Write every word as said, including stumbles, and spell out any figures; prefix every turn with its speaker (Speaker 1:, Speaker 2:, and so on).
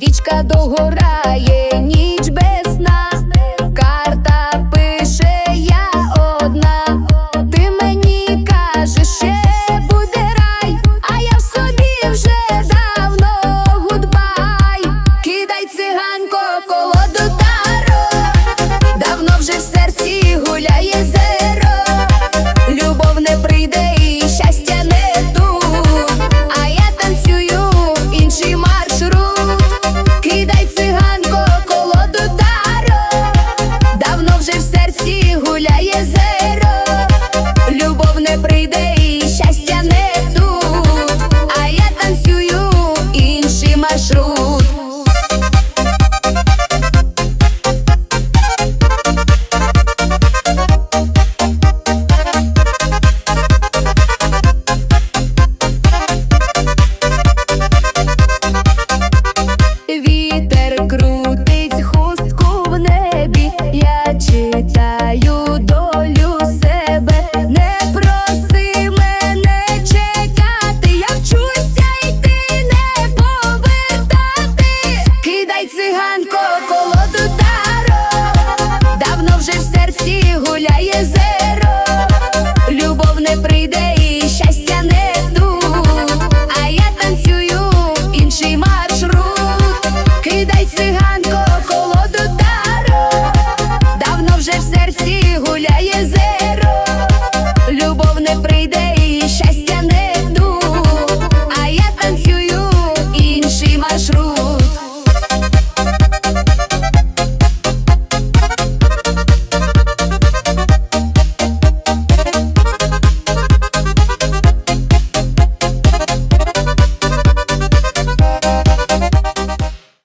Speaker 1: свічка догорає, ніч без сна. Карта пише я одна. Ти мені кажеш, ще буде рай, а я в собі вже давно гудбай. Кидай, циганко, колоду таро, давно вже в серці гуляє зеро. Любов не прийде і щастя не тут, а я танцюю інший маршрут. Кидай, циганко, колоду таро, давно вже в серці гуляє зеро. Любов не прийде і щастя не тут, а я танцюю інший маршрут. Вітер крутить хустку в небі, я читаю долю себе. Не проси мене чекати, я вчуся йти, не повертати. Кидай, циганко, колоду таро, давно вже в серці гуляє зеро.